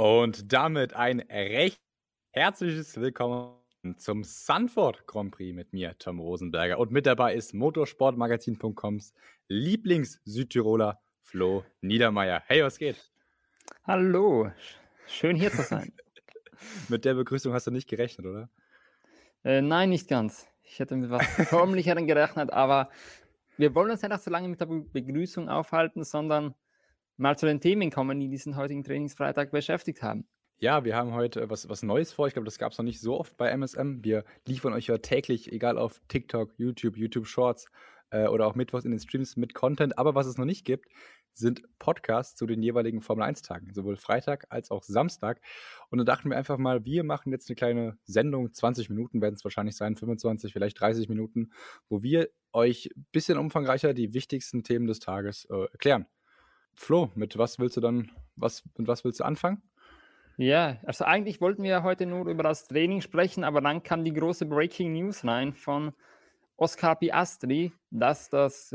Und damit ein recht herzliches Willkommen zum Zandvoort Grand Prix mit mir, Tom Rosenberger. Und mit dabei ist motorsportmagazin.coms Lieblings-Südtiroler Flo Niedermeyer. Hey, was geht? Hallo, schön hier zu sein. Mit der Begrüßung hast du nicht gerechnet, oder? Nein, nicht ganz. Ich hätte mit was Förmlicherem gerechnet, aber wir wollen uns ja nicht so lange mit der Begrüßung aufhalten, sondern mal zu den Themen kommen, die diesen heutigen Trainingsfreitag beschäftigt haben. Ja, wir haben heute was Neues vor. Ich glaube, das gab es noch nicht so oft bei MSM. Wir liefern euch ja täglich, egal auf TikTok, YouTube Shorts oder auch mittwochs in den Streams mit Content. Aber was es noch nicht gibt, sind Podcasts zu den jeweiligen Formel-1-Tagen, sowohl Freitag als auch Samstag. Und da dachten wir einfach mal, wir machen jetzt eine kleine Sendung, 20 Minuten werden es wahrscheinlich sein, 25, vielleicht 30 Minuten, wo wir euch ein bisschen umfangreicher die wichtigsten Themen des Tages erklären. Flo, mit was willst du anfangen? Ja, also eigentlich wollten wir heute nur über das Training sprechen, aber dann kam die große Breaking News rein von Oscar Piastri, dass das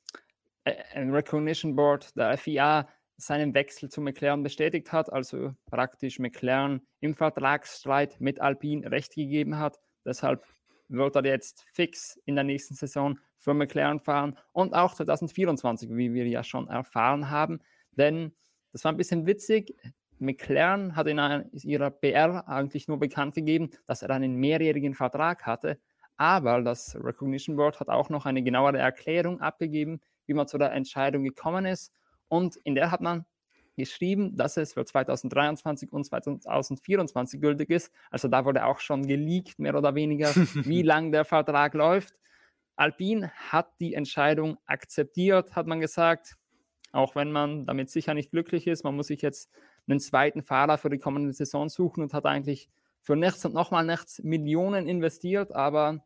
Recognition Board der FIA seinen Wechsel zu McLaren bestätigt hat, also praktisch McLaren im Vertragsstreit mit Alpine Recht gegeben hat. Deshalb wird er jetzt fix in der nächsten Saison für McLaren fahren und auch 2024, wie wir ja schon erfahren haben. Denn das war ein bisschen witzig. McLaren hat in ihrer PR eigentlich nur bekannt gegeben, dass er einen mehrjährigen Vertrag hatte. Aber das Recognition Board hat auch noch eine genauere Erklärung abgegeben, wie man zu der Entscheidung gekommen ist. Und in der hat man geschrieben, dass es für 2023 und 2024 gültig ist. Also da wurde auch schon geleakt, mehr oder weniger, wie lang der Vertrag läuft. Alpine hat die Entscheidung akzeptiert, hat man gesagt, auch wenn man damit sicher nicht glücklich ist. Man muss sich jetzt einen zweiten Fahrer für die kommende Saison suchen und hat eigentlich für nichts und nochmal nichts Millionen investiert, aber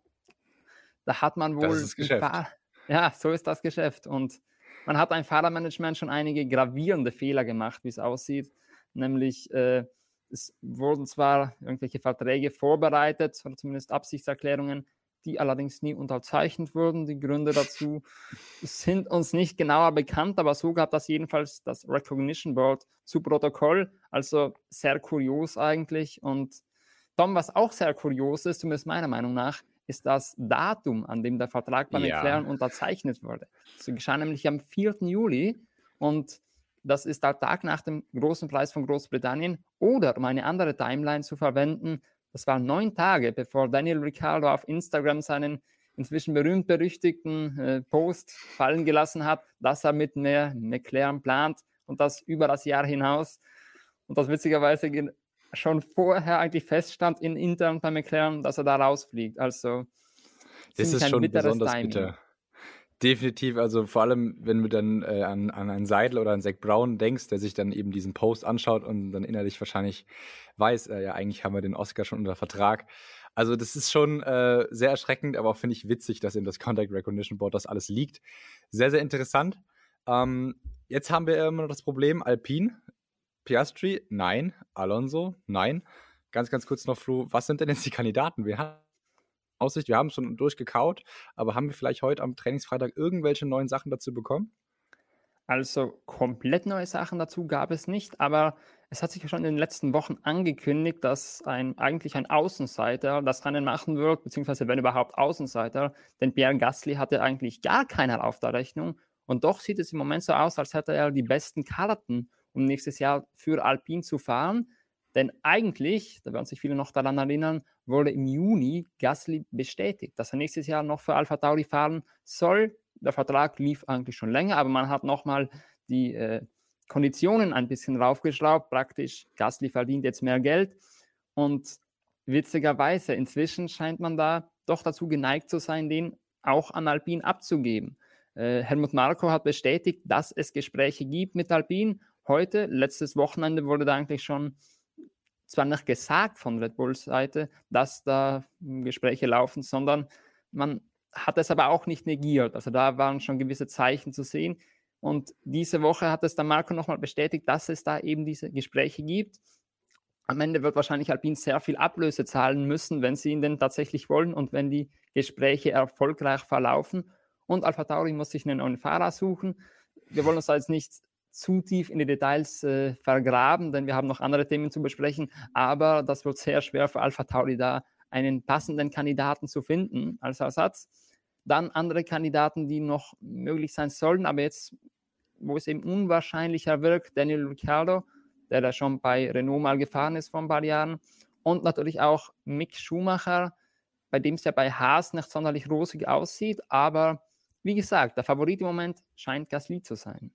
da hat man wohl... Das ist das Geschäft. Ja, so ist das Geschäft. Und man hat ein Fahrermanagement schon einige gravierende Fehler gemacht, wie es aussieht. Nämlich, es wurden zwar irgendwelche Verträge vorbereitet, oder zumindest Absichtserklärungen, die allerdings nie unterzeichnet wurden. Die Gründe dazu sind uns nicht genauer bekannt, aber so gab das jedenfalls das Recognition Board zu Protokoll. Also sehr kurios eigentlich. Und Tom, was auch sehr kurios ist, zumindest meiner Meinung nach, ist das Datum, an dem der Vertrag bei McLaren unterzeichnet wurde. Das geschah nämlich am 4. Juli und das ist der Tag nach dem großen Preis von Großbritannien. Oder um eine andere Timeline zu verwenden, das war 9 Tage, bevor Daniel Ricciardo auf Instagram seinen inzwischen berühmt-berüchtigten Post fallen gelassen hat, dass er mit McLaren plant und das über das Jahr hinaus. Und das witzigerweise schon vorher eigentlich feststand intern bei McLaren, dass er da rausfliegt. Also das ist schon besonders bitter. Definitiv, also vor allem, wenn du dann an einen Seidel oder einen Zach Brown denkst, der sich dann eben diesen Post anschaut und dann innerlich wahrscheinlich weiß, ja, eigentlich haben wir den Oscar schon unter Vertrag. Also das ist schon sehr erschreckend, aber auch finde ich witzig, dass in das Contact Recognition Board das alles liegt. Sehr, sehr interessant. Jetzt haben wir immer noch das Problem, Alpine, Piastri, nein. Alonso, nein. Ganz kurz noch, Flo, was sind denn jetzt die Kandidaten? Wir haben Aussicht, wir haben es schon durchgekaut, aber haben wir vielleicht heute am Trainingsfreitag irgendwelche neuen Sachen dazu bekommen? Also komplett neue Sachen dazu gab es nicht, aber es hat sich ja schon in den letzten Wochen angekündigt, dass eigentlich ein Außenseiter das Rennen machen wird, beziehungsweise wenn überhaupt Außenseiter, denn Pierre Gasly hatte eigentlich gar keiner auf der Rechnung und doch sieht es im Moment so aus, als hätte er die besten Karten, um nächstes Jahr für Alpine zu fahren. Denn eigentlich, da werden sich viele noch daran erinnern, wurde im Juni Gasly bestätigt, dass er nächstes Jahr noch für AlphaTauri fahren soll. Der Vertrag lief eigentlich schon länger, aber man hat nochmal die Konditionen ein bisschen raufgeschraubt. Praktisch, Gasly verdient jetzt mehr Geld. Und witzigerweise, inzwischen scheint man da doch dazu geneigt zu sein, den auch an Alpine abzugeben. Helmut Marko hat bestätigt, dass es Gespräche gibt mit Alpine. Heute, letztes Wochenende, wurde da eigentlich schon zwar nicht gesagt von Red Bulls Seite, dass da Gespräche laufen, sondern man hat es aber auch nicht negiert. Also da waren schon gewisse Zeichen zu sehen. Und diese Woche hat es dann Marco nochmal bestätigt, dass es da eben diese Gespräche gibt. Am Ende wird wahrscheinlich Alpine sehr viel Ablöse zahlen müssen, wenn sie ihn denn tatsächlich wollen und wenn die Gespräche erfolgreich verlaufen. Und AlphaTauri muss sich einen neuen Fahrer suchen. Wir wollen uns da jetzt nicht zu tief in die Details vergraben, denn wir haben noch andere Themen zu besprechen, aber das wird sehr schwer für AlphaTauri da einen passenden Kandidaten zu finden als Ersatz. Dann andere Kandidaten, die noch möglich sein sollen, aber jetzt, wo es eben unwahrscheinlicher wirkt, Daniel Ricciardo, der da schon bei Renault mal gefahren ist vor ein paar Jahren, und natürlich auch Mick Schumacher, bei dem es ja bei Haas nicht sonderlich rosig aussieht, aber wie gesagt, der Favorit im Moment scheint Gasly zu sein.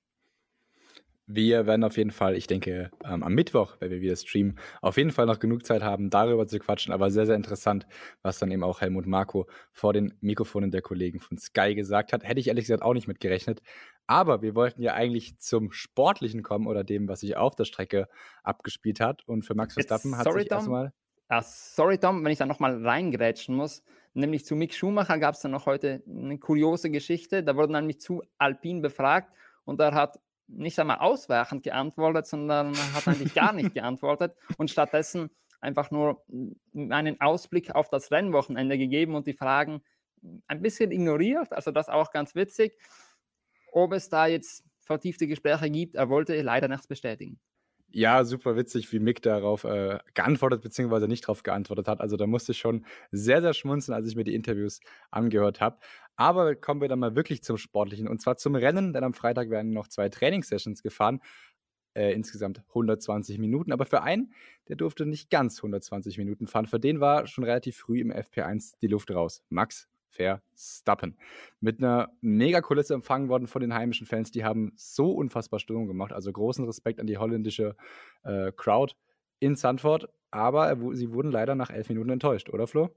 Wir werden auf jeden Fall, ich denke, am Mittwoch, wenn wir wieder streamen, auf jeden Fall noch genug Zeit haben, darüber zu quatschen. Aber sehr, sehr interessant, was dann eben auch Helmut Marko vor den Mikrofonen der Kollegen von Sky gesagt hat. Hätte ich ehrlich gesagt auch nicht mit gerechnet. Aber wir wollten ja eigentlich zum Sportlichen kommen oder dem, was sich auf der Strecke abgespielt hat. Und für Max Verstappen hat sich erstmal... Sorry, Tom, wenn ich da nochmal reingrätschen muss. Nämlich zu Mick Schumacher gab es dann noch heute eine kuriose Geschichte. Da wurde nämlich zu Alpine befragt und er hat nicht einmal ausweichend geantwortet, sondern hat eigentlich gar nicht geantwortet und stattdessen einfach nur einen Ausblick auf das Rennwochenende gegeben und die Fragen ein bisschen ignoriert. Also das auch ganz witzig. Ob es da jetzt vertiefte Gespräche gibt, er wollte leider nichts bestätigen. Ja, super witzig, wie Mick darauf geantwortet bzw. nicht darauf geantwortet hat. Also da musste ich schon sehr, sehr schmunzeln, als ich mir die Interviews angehört habe. Aber kommen wir dann mal wirklich zum Sportlichen und zwar zum Rennen, denn am Freitag werden noch 2 Trainingssessions gefahren. Insgesamt 120 Minuten. Aber für einen, der durfte nicht ganz 120 Minuten fahren. Für den war schon relativ früh im FP1 die Luft raus. Max Verstappen. Mit einer Mega-Kulisse empfangen worden von den heimischen Fans. Die haben so unfassbar Stimmung gemacht. Also großen Respekt an die holländische Crowd in Zandvoort. Aber sie wurden leider nach 11 Minuten enttäuscht, oder Flo?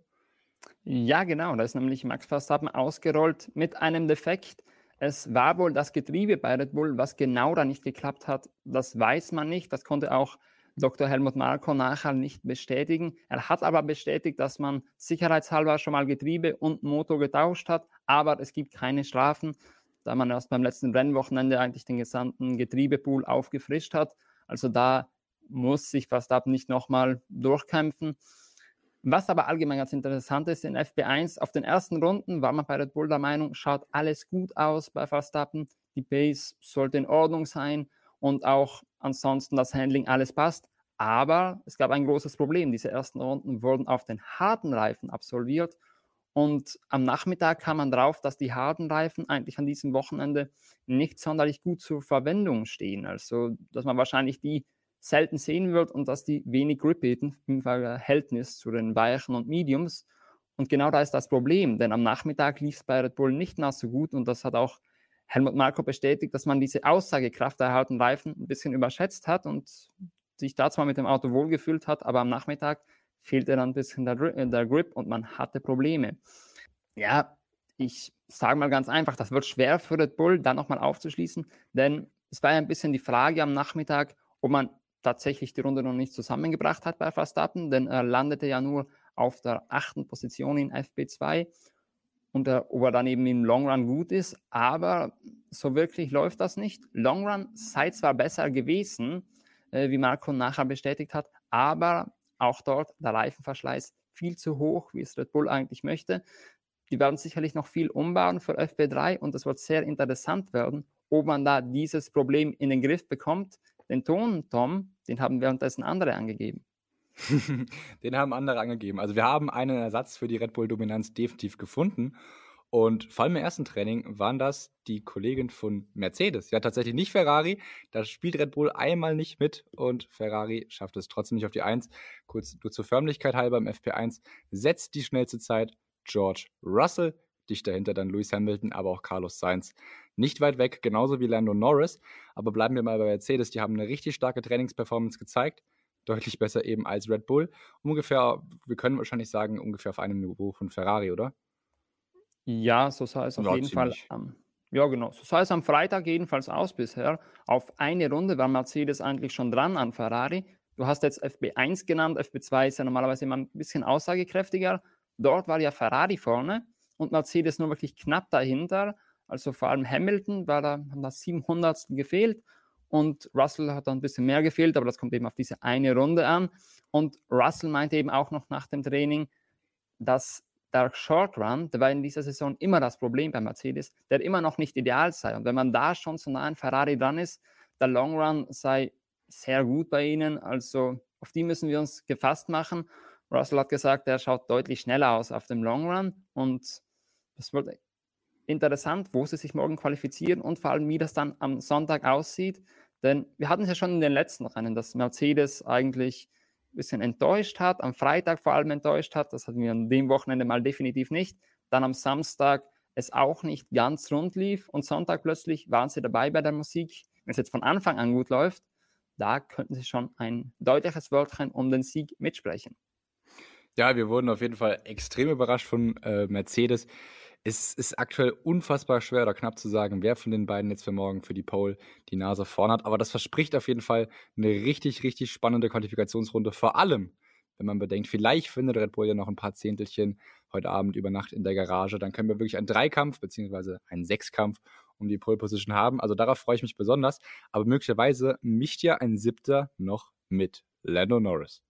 Ja, genau. Da ist nämlich Max Verstappen ausgerollt mit einem Defekt. Es war wohl das Getriebe bei Red Bull, was genau da nicht geklappt hat. Das weiß man nicht. Das konnte auch Dr. Helmut Marko nachher nicht bestätigen. Er hat aber bestätigt, dass man sicherheitshalber schon mal Getriebe und Motor getauscht hat, aber es gibt keine Strafen, da man erst beim letzten Rennwochenende eigentlich den gesamten Getriebepool aufgefrischt hat. Also da muss sich Verstappen nicht nochmal durchkämpfen. Was aber allgemein ganz interessant ist, in FP1 auf den ersten Runden war man bei Red Bull der Meinung, schaut alles gut aus bei Verstappen, die Pace sollte in Ordnung sein und auch ansonsten das Handling, alles passt. Aber es gab ein großes Problem. Diese ersten Runden wurden auf den harten Reifen absolviert und am Nachmittag kam man drauf, dass die harten Reifen eigentlich an diesem Wochenende nicht sonderlich gut zur Verwendung stehen. Also, dass man wahrscheinlich die selten sehen wird und dass die wenig Grip bieten im Verhältnis zu den Weichen und Mediums. Und genau da ist das Problem, denn am Nachmittag lief es bei Red Bull nicht mehr so gut und das hat auch Helmut Marko bestätigt, dass man diese Aussagekraft der harten Reifen ein bisschen überschätzt hat und sich da zwar mit dem Auto wohlgefühlt hat, aber am Nachmittag fehlte dann ein bisschen der Grip und man hatte Probleme. Ja, ich sage mal ganz einfach, das wird schwer für Red Bull, da nochmal aufzuschließen, denn es war ja ein bisschen die Frage am Nachmittag, ob man tatsächlich die Runde noch nicht zusammengebracht hat bei Verstappen, denn er landete ja nur auf der 8. Position in FP2 und ob er dann eben im Long Run gut ist, aber so wirklich läuft das nicht. Long Run sei zwar besser gewesen, wie Marko nachher bestätigt hat, aber auch dort der Reifenverschleiß viel zu hoch, wie es Red Bull eigentlich möchte. Die werden sicherlich noch viel umbauen für FP3 und es wird sehr interessant werden, ob man da dieses Problem in den Griff bekommt. Den Ton, Tom, den haben währenddessen andere angegeben. Den haben andere angegeben. Also wir haben einen Ersatz für die Red Bull-Dominanz definitiv gefunden. Und vor allem im ersten Training waren das die Kollegen von Mercedes. Ja, tatsächlich nicht Ferrari. Da spielt Red Bull einmal nicht mit und Ferrari schafft es trotzdem nicht auf die 1. Kurz nur zur Förmlichkeit halber im FP1 setzt die schnellste Zeit George Russell. Dicht dahinter dann Lewis Hamilton, aber auch Carlos Sainz. Nicht weit weg, genauso wie Lando Norris. Aber bleiben wir mal bei Mercedes. Die haben eine richtig starke Trainingsperformance gezeigt. Deutlich besser eben als Red Bull. Ungefähr, wir können wahrscheinlich sagen, ungefähr auf einem Niveau von Ferrari, oder? Ja, so sah es auf jeden Fall ja, genau. So sah es am Freitag jedenfalls aus bisher. Auf eine Runde war Mercedes eigentlich schon dran an Ferrari. Du hast jetzt FP1 genannt. FP2 ist ja normalerweise immer ein bisschen aussagekräftiger. Dort war ja Ferrari vorne und Mercedes nur wirklich knapp dahinter. Also vor allem Hamilton haben da 700 gefehlt und Russell hat dann ein bisschen mehr gefehlt, aber das kommt eben auf diese eine Runde an. Und Russell meinte eben auch noch nach dem Training, dass der Short Run, der war in dieser Saison immer das Problem bei Mercedes, der immer noch nicht ideal sei. Und wenn man da schon so nah an Ferrari dran ist, der Long Run sei sehr gut bei ihnen, also auf die müssen wir uns gefasst machen. Russell hat gesagt, er schaut deutlich schneller aus auf dem Long Run und das wird interessant, wo sie sich morgen qualifizieren und vor allem, wie das dann am Sonntag aussieht. Denn wir hatten es ja schon in den letzten Rennen, dass Mercedes eigentlich ein bisschen enttäuscht hat, am Freitag vor allem enttäuscht hat. Das hatten wir an dem Wochenende mal definitiv nicht. Dann am Samstag es auch nicht ganz rund lief und Sonntag plötzlich waren sie dabei bei der Musik. Wenn es jetzt von Anfang an gut läuft, da könnten sie schon ein deutliches Wörtchen um den Sieg mitsprechen. Ja, wir wurden auf jeden Fall extrem überrascht von Mercedes. Es ist aktuell unfassbar schwer oder knapp zu sagen, wer von den beiden jetzt für morgen für die Pole die Nase vorn hat. Aber das verspricht auf jeden Fall eine richtig, richtig spannende Qualifikationsrunde. Vor allem, wenn man bedenkt, vielleicht findet Red Bull ja noch ein paar Zehntelchen heute Abend über Nacht in der Garage. Dann können wir wirklich einen Dreikampf bzw. einen Sechskampf um die Pole Position haben. Also darauf freue ich mich besonders. Aber möglicherweise mischt ja ein Siebter noch mit Lando Norris.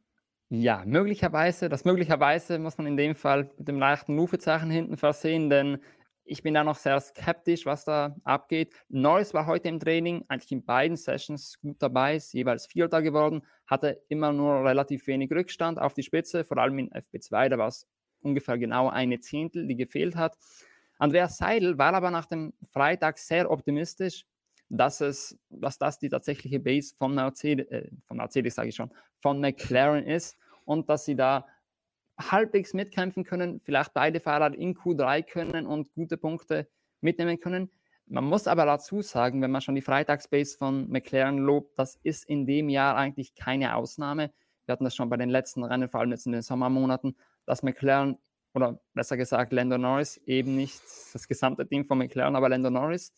Ja, möglicherweise. Das möglicherweise muss man in dem Fall mit dem leichten Rufezeichen hinten versehen, denn ich bin da noch sehr skeptisch, was da abgeht. Norris war heute im Training, eigentlich in beiden Sessions gut dabei, ist jeweils Vierter geworden, hatte immer nur relativ wenig Rückstand auf die Spitze, vor allem in FP2, da war es ungefähr genau eine Zehntel, die gefehlt hat. Andreas Seidl war aber nach dem Freitag sehr optimistisch, dass das die tatsächliche Base von Mercedes sage ich schon, von McLaren ist und dass sie da halbwegs mitkämpfen können, vielleicht beide Fahrer in Q3 können und gute Punkte mitnehmen können. Man muss aber dazu sagen, wenn man schon die Freitagsbase von McLaren lobt, das ist in dem Jahr eigentlich keine Ausnahme. Wir hatten das schon bei den letzten Rennen, vor allem jetzt in den Sommermonaten, dass McLaren oder besser gesagt Lando Norris, eben nicht das gesamte Team von McLaren, aber Lando Norris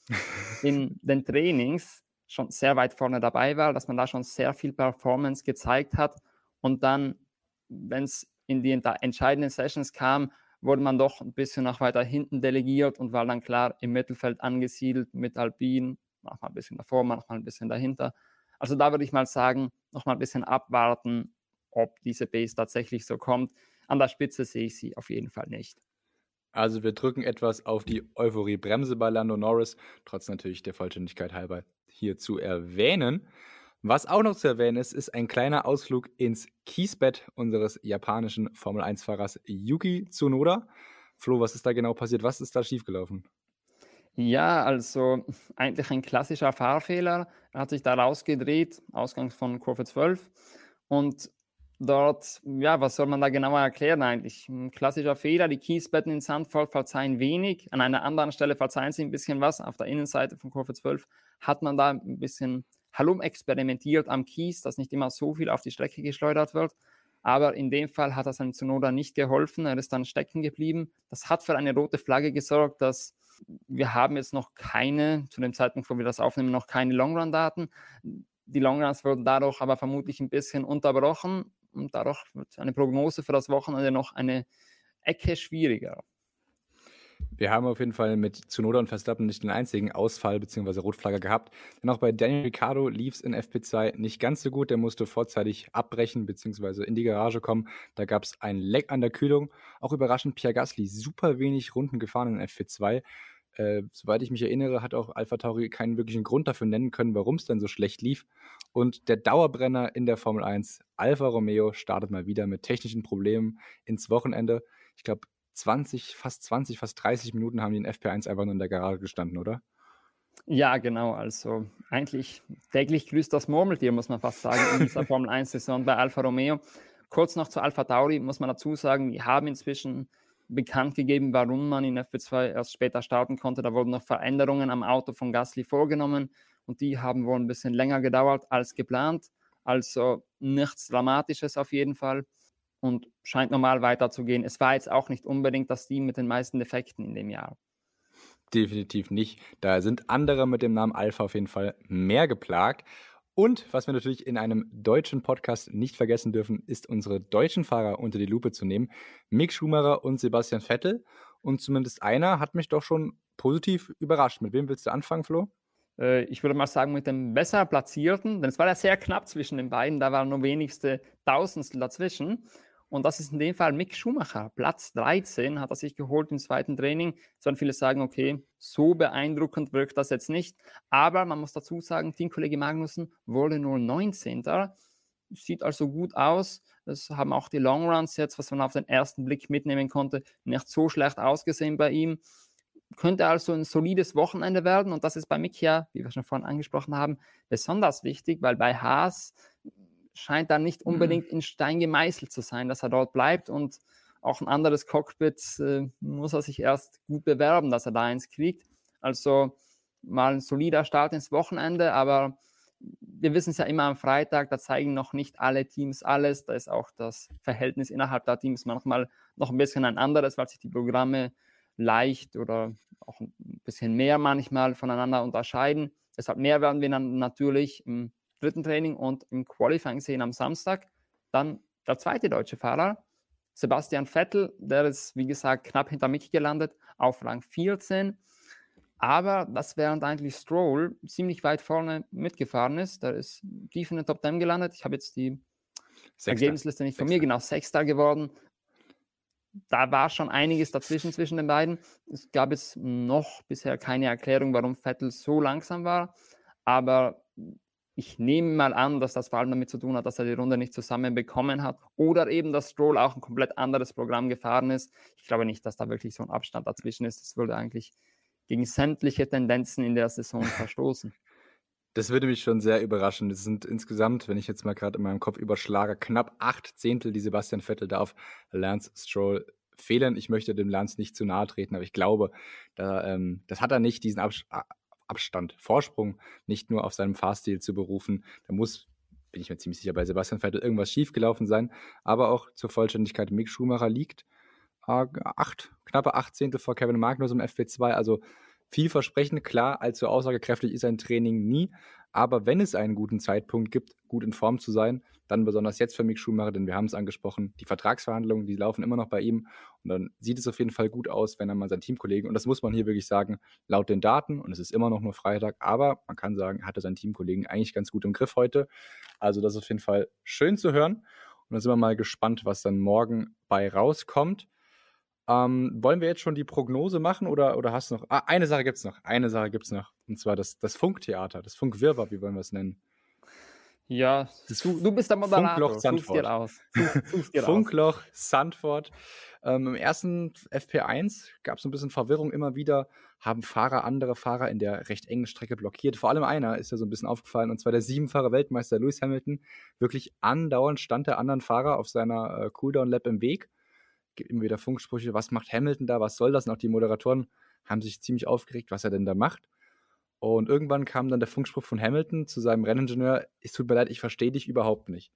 in den Trainings schon sehr weit vorne dabei war, dass man da schon sehr viel Performance gezeigt hat und dann, wenn es in die entscheidenden Sessions kam, wurde man doch ein bisschen nach weiter hinten delegiert und war dann klar im Mittelfeld angesiedelt mit Alpine, manchmal ein bisschen davor, manchmal ein bisschen dahinter. Also da würde ich mal sagen, noch mal ein bisschen abwarten, ob diese Base tatsächlich so kommt. An der Spitze sehe ich sie auf jeden Fall nicht. Also wir drücken etwas auf die Euphorie-Bremse bei Lando Norris, trotz natürlich der Vollständigkeit halber hier zu erwähnen. Was auch noch zu erwähnen ist, ist ein kleiner Ausflug ins Kiesbett unseres japanischen Formel-1-Fahrers Yuki Tsunoda. Flo, was ist da genau passiert? Was ist da schiefgelaufen? Ja, also eigentlich ein klassischer Fahrfehler. Er hat sich da rausgedreht, Ausgang von Kurve 12 und dort, ja, was soll man da genauer erklären eigentlich? Ein klassischer Fehler, die Kiesbetten in Zandvoort verzeihen wenig, an einer anderen Stelle verzeihen sie ein bisschen was. Auf der Innenseite von Kurve 12 hat man da ein bisschen herumexperimentiert am Kies, dass nicht immer so viel auf die Strecke geschleudert wird. Aber in dem Fall hat das einem Tsunoda nicht geholfen, er ist dann stecken geblieben. Das hat für eine rote Flagge gesorgt, dass wir haben jetzt noch keine, zu dem Zeitpunkt, wo wir das aufnehmen, noch keine Longrun-Daten. Die Longruns wurden dadurch aber vermutlich ein bisschen unterbrochen und dadurch wird eine Prognose für das Wochenende noch eine Ecke schwieriger. Wir haben auf jeden Fall mit Tsunoda und Verstappen nicht den einzigen Ausfall bzw. Rotflagge gehabt. Denn auch bei Daniel Ricciardo lief es in FP2 nicht ganz so gut. Der musste vorzeitig abbrechen bzw. in die Garage kommen. Da gab es ein Leck an der Kühlung. Auch überraschend Pierre Gasly super wenig Runden gefahren in FP2. Soweit ich mich erinnere, hat auch AlphaTauri keinen wirklichen Grund dafür nennen können, warum es denn so schlecht lief. Und der Dauerbrenner in der Formel 1, Alfa Romeo, startet mal wieder mit technischen Problemen ins Wochenende. Ich glaube, fast 30 Minuten haben die in FP1 einfach nur in der Garage gestanden, oder? Ja, genau. Also eigentlich täglich grüßt das Murmeltier, muss man fast sagen, in dieser Formel 1-Saison bei Alfa Romeo. Kurz noch zu AlphaTauri muss man dazu sagen, die haben inzwischen bekannt gegeben, warum man in FP2 erst später starten konnte. Da wurden noch Veränderungen am Auto von Gasly vorgenommen und die haben wohl ein bisschen länger gedauert als geplant. Also nichts Dramatisches auf jeden Fall und scheint normal weiterzugehen. Es war jetzt auch nicht unbedingt das Team mit den meisten Defekten in dem Jahr. Definitiv nicht. Da sind andere mit dem Namen Alpha auf jeden Fall mehr geplagt. Und was wir natürlich in einem deutschen Podcast nicht vergessen dürfen, ist unsere deutschen Fahrer unter die Lupe zu nehmen. Mick Schumacher und Sebastian Vettel. Und zumindest einer hat mich doch schon positiv überrascht. Mit wem willst du anfangen, Flo? Ich würde mal sagen, mit dem besser platzierten, denn es war ja sehr knapp zwischen den beiden, da waren nur wenigste Tausendstel dazwischen. Und das ist in dem Fall Mick Schumacher. Platz 13 hat er sich geholt im zweiten Training. Es werden viele sagen, okay, so beeindruckend wirkt das jetzt nicht. Aber man muss dazu sagen, Teamkollege Magnussen wurde nur 19. Sieht also gut aus. Das haben auch die Longruns jetzt, was man auf den ersten Blick mitnehmen konnte, nicht so schlecht ausgesehen bei ihm. Könnte also ein solides Wochenende werden. Und das ist bei Mick ja, wie wir schon vorhin angesprochen haben, besonders wichtig, weil bei Haas scheint da nicht unbedingt in Stein gemeißelt zu sein, dass er dort bleibt, und auch ein anderes Cockpit muss er sich erst gut bewerben, dass er da eins kriegt. Also mal ein solider Start ins Wochenende, aber wir wissen es ja immer am Freitag, da zeigen noch nicht alle Teams alles, da ist auch das Verhältnis innerhalb der Teams manchmal noch ein bisschen ein anderes, weil sich die Programme leicht oder auch ein bisschen mehr manchmal voneinander unterscheiden. Deshalb mehr werden wir dann natürlich im dritten Training und im Qualifying sehen am Samstag. Dann der zweite deutsche Fahrer, Sebastian Vettel, der ist, wie gesagt, knapp hinter Mick gelandet, auf Rang 14. Aber das während eigentlich Stroll ziemlich weit vorne mitgefahren ist. Der ist tief in den Top 10 gelandet. Ich habe jetzt die Ergebnisliste nicht von mir, genau, Sechster geworden. Da war schon einiges dazwischen zwischen den beiden. Es gab jetzt noch bisher keine Erklärung, warum Vettel so langsam war. Aber ich nehme mal an, dass das vor allem damit zu tun hat, dass er die Runde nicht zusammenbekommen hat oder eben, dass Stroll auch ein komplett anderes Programm gefahren ist. Ich glaube nicht, dass da wirklich so ein Abstand dazwischen ist. Das würde eigentlich gegen sämtliche Tendenzen in der Saison verstoßen. Das würde mich schon sehr überraschen. Das sind insgesamt, wenn ich jetzt mal gerade in meinem Kopf überschlage, knapp 8 Zehntel, die Sebastian Vettel da auf Lance Stroll fehlen. Ich möchte dem Lance nicht zu nahe treten, aber ich glaube, das hat er nicht, diesen Abstand, Vorsprung nicht nur auf seinem Fahrstil zu berufen. Da muss, bin ich mir ziemlich sicher, bei Sebastian Vettel irgendwas schiefgelaufen sein. Aber auch zur Vollständigkeit, Mick Schumacher liegt knappe 8 Zehntel vor Kevin Magnussen im FP2, also vielversprechend. Klar, allzu aussagekräftig ist ein Training nie, aber wenn es einen guten Zeitpunkt gibt, gut in Form zu sein, dann besonders jetzt für Mick Schumacher, denn wir haben es angesprochen, die Vertragsverhandlungen, die laufen immer noch bei ihm, und dann sieht es auf jeden Fall gut aus, wenn er mal seinen Teamkollegen, und das muss man hier wirklich sagen, laut den Daten, und es ist immer noch nur Freitag, aber man kann sagen, er hatte seinen Teamkollegen eigentlich ganz gut im Griff heute, also das ist auf jeden Fall schön zu hören, und dann sind wir mal gespannt, was dann morgen bei rauskommt. Wollen wir jetzt schon die Prognose machen oder hast du noch? Eine Sache gibt's noch. Und zwar das Funktheater, das Funkwirrwarr, wie wollen wir es nennen? Ja, du bist der Moderator. Funkloch Zandvoort. Funkloch Zandvoort. Im ersten FP1 gab es ein bisschen Verwirrung immer wieder, haben andere Fahrer in der recht engen Strecke blockiert. Vor allem einer ist ja so ein bisschen aufgefallen, und zwar der 7-fache Weltmeister Lewis Hamilton. Wirklich andauernd stand der anderen Fahrer auf seiner Cooldown-Lap im Weg. Gibt immer wieder Funksprüche, was macht Hamilton da, was soll das? Und auch die Moderatoren haben sich ziemlich aufgeregt, was er denn da macht. Und irgendwann kam dann der Funkspruch von Hamilton zu seinem Renningenieur: Es tut mir leid, ich verstehe dich überhaupt nicht.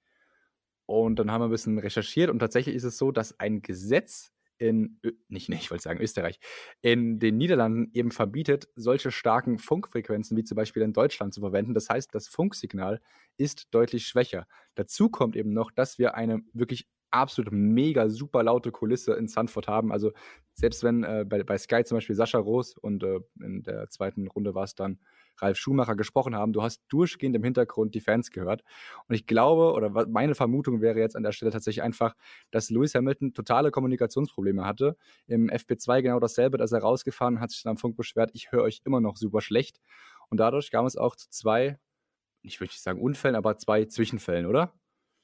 Und dann haben wir ein bisschen recherchiert, und tatsächlich ist es so, dass ein Gesetz in Österreich, in den Niederlanden eben verbietet, solche starken Funkfrequenzen wie zum Beispiel in Deutschland zu verwenden. Das heißt, das Funksignal ist deutlich schwächer. Dazu kommt eben noch, dass wir eine wirklich absolut mega super laute Kulisse in Zandvoort haben. Also selbst wenn bei Sky zum Beispiel Sascha Roos und in der zweiten Runde war es dann Ralf Schumacher gesprochen haben, du hast durchgehend im Hintergrund die Fans gehört. Und ich glaube, oder meine Vermutung wäre jetzt an der Stelle tatsächlich einfach, dass Lewis Hamilton totale Kommunikationsprobleme hatte. Im FP2 genau dasselbe, dass er rausgefahren hat, sich dann am Funk beschwert, ich höre euch immer noch super schlecht. Und dadurch kam es auch zu 2, ich würde nicht sagen Unfällen, aber 2 Zwischenfällen, oder?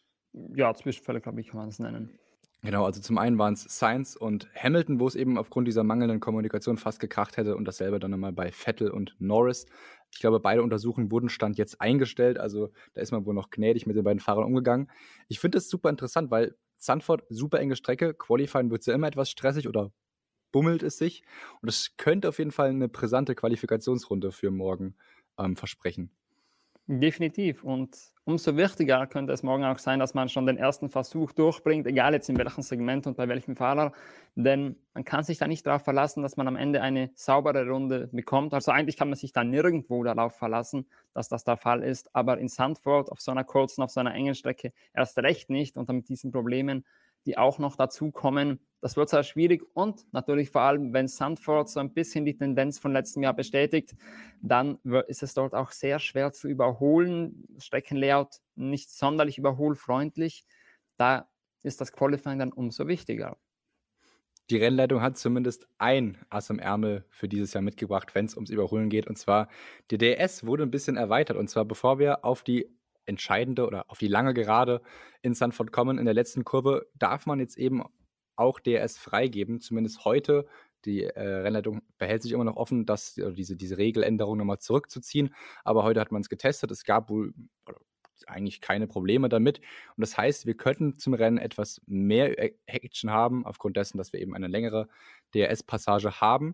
Ja, Zwischenfälle, glaube ich, kann man es nennen. Genau, also zum einen waren es Sainz und Hamilton, wo es eben aufgrund dieser mangelnden Kommunikation fast gekracht hätte, und dasselbe dann nochmal bei Vettel und Norris. Ich glaube, beide Untersuchungen wurden Stand jetzt eingestellt, also da ist man wohl noch gnädig mit den beiden Fahrern umgegangen. Ich finde das super interessant, weil Zandvoort, super enge Strecke, Qualifying wird ja immer etwas stressig oder bummelt es sich, und es könnte auf jeden Fall eine brisante Qualifikationsrunde für morgen versprechen. Definitiv. Und umso wichtiger könnte es morgen auch sein, dass man schon den ersten Versuch durchbringt, egal jetzt in welchem Segment und bei welchem Fahrer. Denn man kann sich da nicht darauf verlassen, dass man am Ende eine saubere Runde bekommt. Also eigentlich kann man sich da nirgendwo darauf verlassen, dass das der Fall ist. Aber in Zandvoort, auf so einer kurzen, auf so einer engen Strecke, erst recht nicht. Und dann mit diesen Problemen, die auch noch dazu kommen, das wird sehr schwierig, und natürlich vor allem, wenn Zandvoort so ein bisschen die Tendenz von letztem Jahr bestätigt, dann ist es dort auch sehr schwer zu überholen. Streckenlayout nicht sonderlich überholfreundlich. Da ist das Qualifying dann umso wichtiger. Die Rennleitung hat zumindest ein Ass im Ärmel für dieses Jahr mitgebracht, wenn es ums Überholen geht. Und zwar, der DRS wurde ein bisschen erweitert. Und zwar, bevor wir auf die entscheidende oder auf die lange Gerade in Zandvoort kommen, in der letzten Kurve, darf man jetzt eben auch DRS freigeben. Zumindest heute. Die Rennleitung behält sich immer noch offen, diese Regeländerung nochmal zurückzuziehen. Aber heute hat man es getestet. Es gab wohl eigentlich keine Probleme damit. Und das heißt, wir könnten zum Rennen etwas mehr Action haben, aufgrund dessen, dass wir eben eine längere DRS-Passage haben.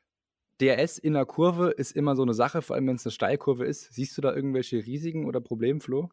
DRS in der Kurve ist immer so eine Sache, vor allem wenn es eine Steilkurve ist. Siehst du da irgendwelche Risiken oder Probleme, Flo?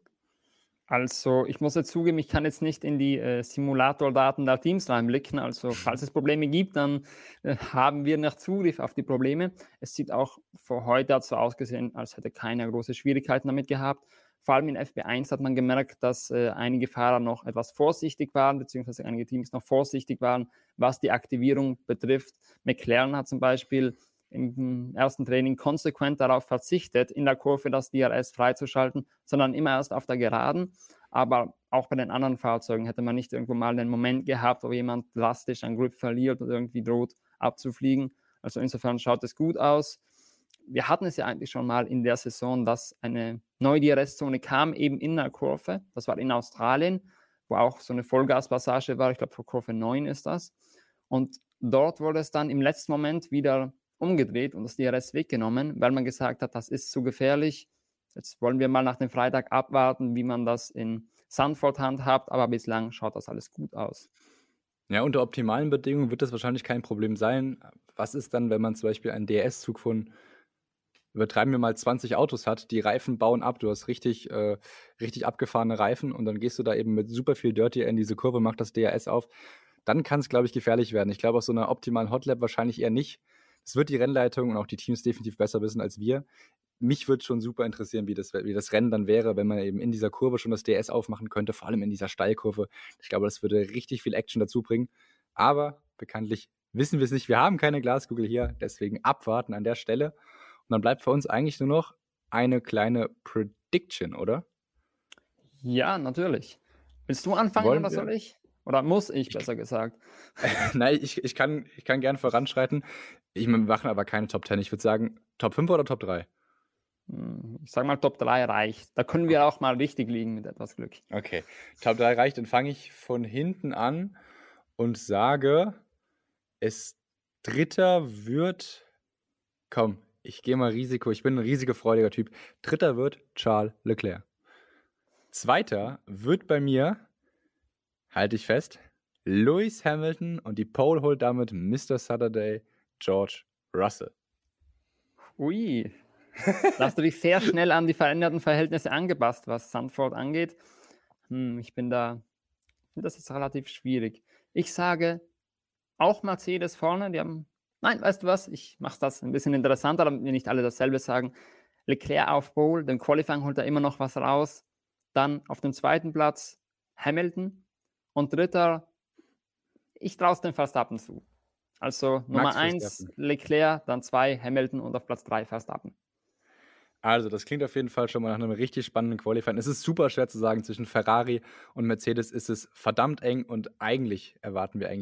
Also ich muss jetzt zugeben, ich kann jetzt nicht in die Simulatordaten der Teams reinblicken. Also falls es Probleme gibt, dann haben wir noch Zugriff auf die Probleme. Es sieht auch für heute so ausgesehen, als hätte keiner große Schwierigkeiten damit gehabt. Vor allem in FP1 hat man gemerkt, dass einige Fahrer noch etwas vorsichtig waren, beziehungsweise einige Teams noch vorsichtig waren, was die Aktivierung betrifft. McLaren hat zum Beispiel im ersten Training konsequent darauf verzichtet, in der Kurve das DRS freizuschalten, sondern immer erst auf der Geraden. Aber auch bei den anderen Fahrzeugen hätte man nicht irgendwo mal den Moment gehabt, wo jemand drastisch einen Grip verliert oder irgendwie droht abzufliegen. Also insofern schaut es gut aus. Wir hatten es ja eigentlich schon mal in der Saison, dass eine neue DRS-Zone kam, eben in der Kurve. Das war in Australien, wo auch so eine Vollgaspassage war. Ich glaube, vor Kurve 9 ist das. Und dort wurde es dann im letzten Moment wieder umgedreht und das DRS weggenommen, weil man gesagt hat, das ist zu gefährlich. Jetzt wollen wir mal nach dem Freitag abwarten, wie man das in Zandvoort handhabt, aber bislang schaut das alles gut aus. Ja, unter optimalen Bedingungen wird das wahrscheinlich kein Problem sein. Was ist dann, wenn man zum Beispiel einen DRS-Zug von, übertreiben wir mal, 20 Autos hat, die Reifen bauen ab, du hast richtig abgefahrene Reifen und dann gehst du da eben mit super viel Dirty in diese Kurve, macht das DRS auf, dann kann es, glaube ich, gefährlich werden. Ich glaube, aus so einer optimalen Hotlap wahrscheinlich eher nicht. Das wird die Rennleitung und auch die Teams definitiv besser wissen als wir. Mich würde schon super interessieren, wie das Rennen dann wäre, wenn man eben in dieser Kurve schon das DRS aufmachen könnte, vor allem in dieser Steilkurve. Ich glaube, das würde richtig viel Action dazu bringen. Aber bekanntlich wissen wir es nicht. Wir haben keine Glaskugel hier, deswegen abwarten an der Stelle. Und dann bleibt für uns eigentlich nur noch eine kleine Prediction, oder? Ja, natürlich. Willst du anfangen oder soll ich? Oder muss ich, besser gesagt? Nein, ich kann gern voranschreiten. Wir machen aber keine Top 10. Ich würde sagen, Top 5 oder Top 3? Ich sage mal, Top 3 reicht. Da können wir auch mal richtig liegen mit etwas Glück. Okay, Top 3 reicht. Dann fange ich von hinten an und sage, Dritter wird, komm, ich gehe mal Risiko. Ich bin ein risikofreudiger Typ. Dritter wird Charles Leclerc. Zweiter wird bei mir, halte ich fest, Lewis Hamilton und die Pole holt damit Mr. Saturday, George Russell. Ui, da hast du dich sehr schnell an die veränderten Verhältnisse angepasst, was Zandvoort angeht. Ich finde das ist relativ schwierig. Ich sage, auch Mercedes vorne, nein, weißt du was, ich mache das ein bisschen interessanter, damit wir nicht alle dasselbe sagen. Leclerc auf Pole, den Qualifying holt er immer noch was raus. Dann auf dem zweiten Platz Hamilton und dritter, ich traue es dem Verstappen zu. Also Nummer 1 Leclerc, dann 2 Hamilton und auf Platz 3 Verstappen. Also, das klingt auf jeden Fall schon mal nach einem richtig spannenden Qualifying. Es ist super schwer zu sagen, zwischen Ferrari und Mercedes ist es verdammt eng und eigentlich erwarten wir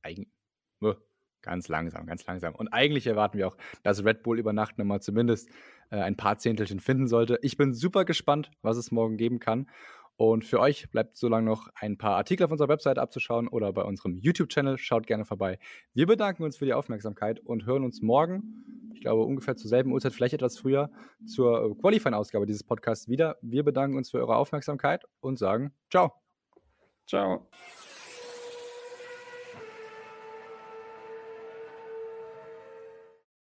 ganz langsam. Und eigentlich erwarten wir auch, dass Red Bull über Nacht nochmal zumindest ein paar Zehntelchen finden sollte. Ich bin super gespannt, was es morgen geben kann. Und für euch bleibt so lange noch ein paar Artikel auf unserer Website abzuschauen oder bei unserem YouTube-Channel. Schaut gerne vorbei. Wir bedanken uns für die Aufmerksamkeit und hören uns morgen, ich glaube ungefähr zur selben Uhrzeit, vielleicht etwas früher, zur Qualifying-Ausgabe dieses Podcasts wieder. Wir bedanken uns für eure Aufmerksamkeit und sagen Ciao. Ciao.